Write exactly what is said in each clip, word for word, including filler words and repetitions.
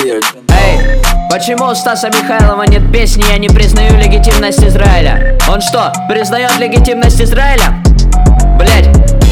Эй, почему у Стаса Михайлова нет песни «Я не признаю легитимность Израиля»? Он что, признает легитимность Израиля? Блять.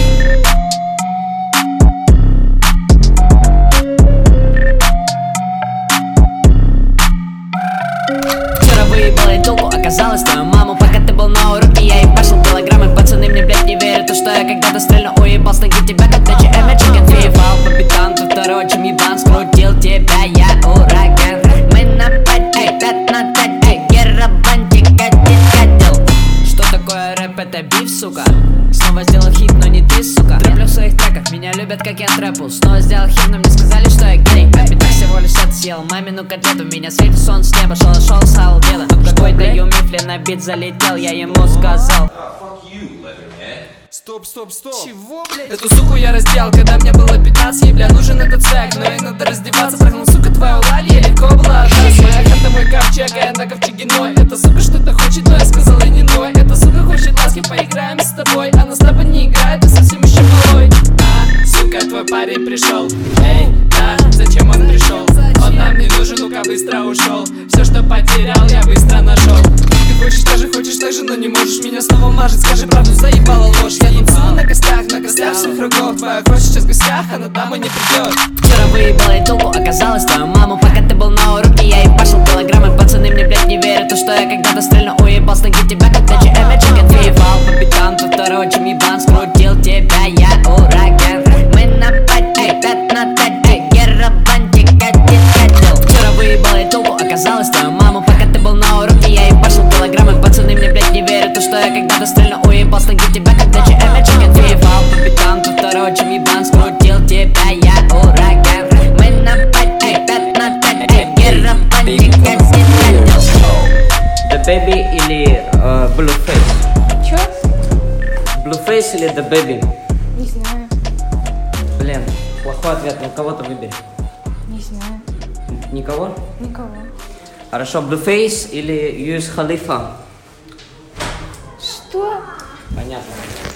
Вчера выебал я телку, оказалось твою маму. Пока ты был на уроке, я ебашил килограммы. Пацаны мне, блять, не верят, то что я когда-то стрельно уебал с ноги тебя, как дача Эмма Чикен. Въебал по битам, ты второй, чем ебан. Скрутил тебя, я ураган. Мы на пять, эй, пять на пять, эй, герабантик, катит, катил. Что такое рэп, это биф, сука? Снова сделал хит, но не ты, сука. Трэплю в своих треках, меня любят, как я трэпу. Снова сделал хит, но мне сказали, что я гей. А битах всего лишь съел мамину котлету. Меня светит сон с неба, шел, шел, сал деда. Тут какой-то юмифли на бит залетел, я ему сказал: стоп, стоп, стоп. Чего, блядь? Эту суку я раздел, когда мне было пятнадцать. Ей, бля, нужен этот цег, но ей надо раздеваться. Трахнул, сука, твою лаль, ей легко было отдать. Моя хата, мой ковчег, а я на ковчеге ной. Эта сука что-то хочет, но я сказал ей не ной. Эта сука хочет ласки, поиграем с тобой. Она с тобой не играет, ты совсем еще малой. А, сука, твой парень пришел. Эй, да, зачем он пришел? Он нам не нужен, ну-ка быстро ушел. Все, что потерял, я быстро нашел. Ты хочешь так же, хочешь так же, но не можешь меня снова мажить. Скажи правду, заебала ложь. Я танцую на костях, на костях всех кругов. Твоя кровь сейчас в гостях, она домой не придет. Вчера выебал я телку, оказалось твою маму. Пока ты был на уроке, я ебашил килограммы. Пацаны мне, блять, не верят, то что я когда-то стрельно уебал с ноги тебя, как дача Эмма Чикен. Въебал по битам, ты второй, чем ебан. Скрутил тебя, я ураган. Мы на пять, эй, пять на пять, эй, герабантик, катит, катил. Вчера выебал я телку, оказалось твою маму. Пока ты был на уроке, я ебашил килограммы. Пацаны мне, блять, не верят, то что я когда-то стрельно уебал с ноги тебя, как дача Эмма Чикен. Въебал по битам, ты второй, чем ебан. Скрутил тебя, я ураган. Мы на пять, эй, пять на пять, эй, герабантик, катит, катил. The Baby или uh, Blueface? Чё? Blueface или The Baby? Не знаю. Блин, плохой ответ, ну кого-то выбери. Не знаю. Никого? Никого. Хорошо, Blueface или Юс Халифа? Что? Понятно.